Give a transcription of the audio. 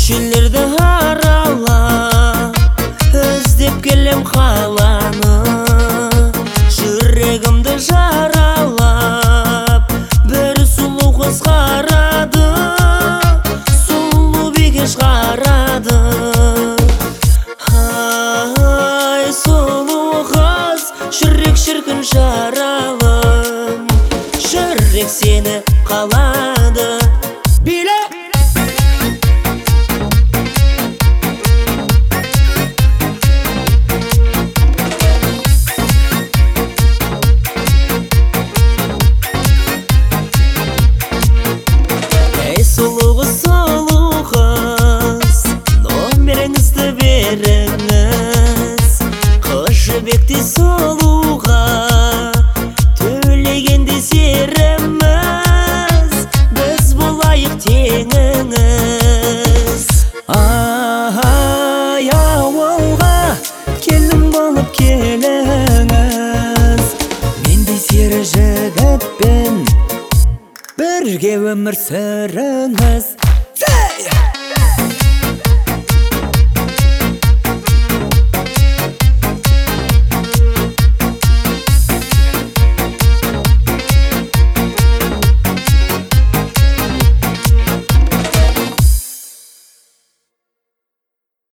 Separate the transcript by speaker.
Speaker 1: көшелерді аралап іздеп келем қаланы, жүрегімді жаралап бір сұлу қыз қарады, сұлу бикеш қарады. Ай, сұлу қыз, жүрек шіркін жаралым, жүрек сені қалады. Биле! Сұлу қыз, номеріңізді беріңіз, қыз жібектей сұлуға төлегенде серіміз, біз болайық теңіңіз. Ай, ауылға келін болып келіңіз, мендей сері жігітпен бірге өмір сүріңіз.